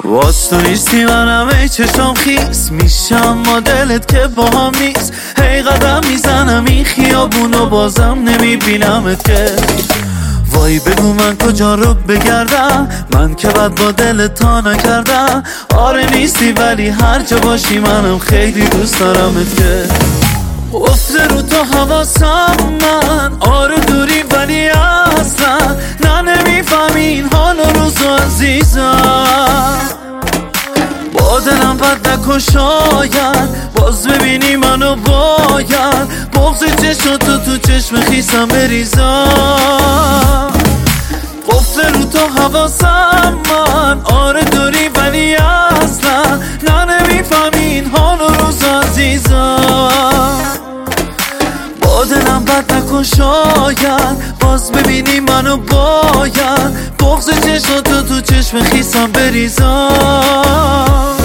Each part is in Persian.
باز تو نیستی منم ای چشم خیس میشم ما دلت که با هم نیست. هی قدم میزنم این خیابونو بازم نمیبینمت که. وای بگو من کجا رو بگردم، من که بد با دلت تا نکردم. آره نیستی ولی هر جا باشی منم خیلی دوست دارمت که. افته رو تو حواسم من، آره دوری ولی اصلا نه نمیفهمی این حال و روزو عزیزم. با دلم بد نکن شاید باز ببینی منو باید بغض چشم تو چشم خیسم بریزم. قفل رو تو حواسم من، آره دوری ولی اصلا نه نمیفهمی این حال و روز عزیزم. با دلم بد نکن شاید باز ببینی منو باید بغض چشم تو چشم خیسم بریزم.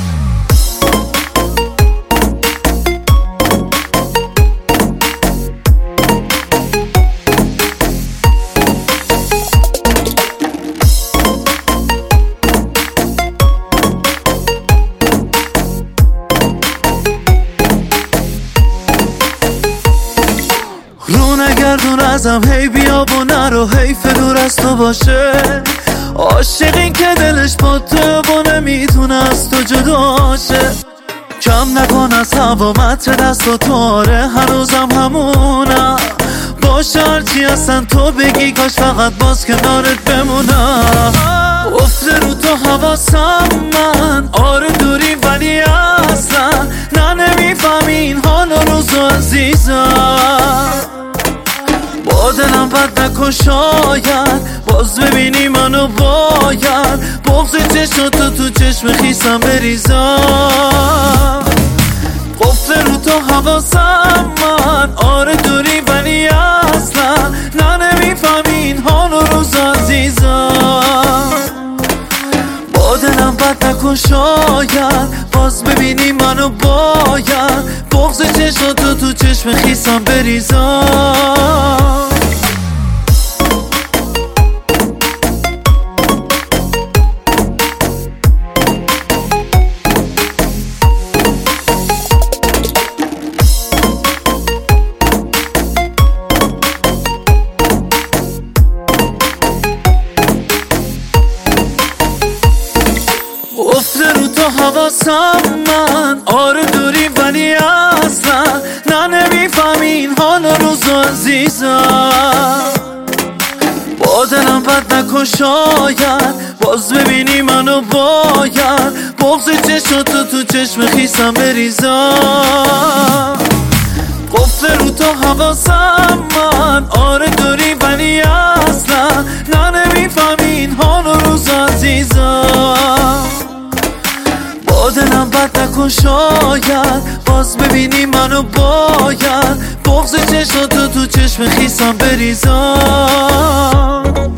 رو نگردون ازم هی بیا و نرو، حیف دور از تو باشه. عاشقین که دلش با تو و نمیتونه از تو جداشه. کم نکن از هوا متر دست و تاره هنوزم همونم. باشه هرچی هستن تو بگی کاش فقط باز کنارت بمونم. افته رو تو حواسم من، آره دوری ولی اصلا نه نمیفهمی این حال و روزو عزیزم. با دلم بد نکن شاید باز ببینی منو باید بغض چشم تو چشم خیسم بریزم. قفل رو تو حواسم من، آره دوری ولی اصلا نه نمیفهمی این حال و روز عزیزم. با دلم بد نکن شاید باز ببینی منو باید بغض چشم تو چشم خیسم بریزم. افته رو تو حواسم من، آره دوری ولی اصلا نه نمیفهمی این حال و روزو عزیزم. با دلم بد نکن شاید باز ببینی منو باید بغض چشم تو چشم خیسم بریزم. قفل رو تو حواسم من، آره دوری ولی اصلا نه نمیفهمی این حال و روز عزیزم. با دلم بد نکن شاید باز ببینی منو باید بغض چشم تو چشم خیسم بریزم.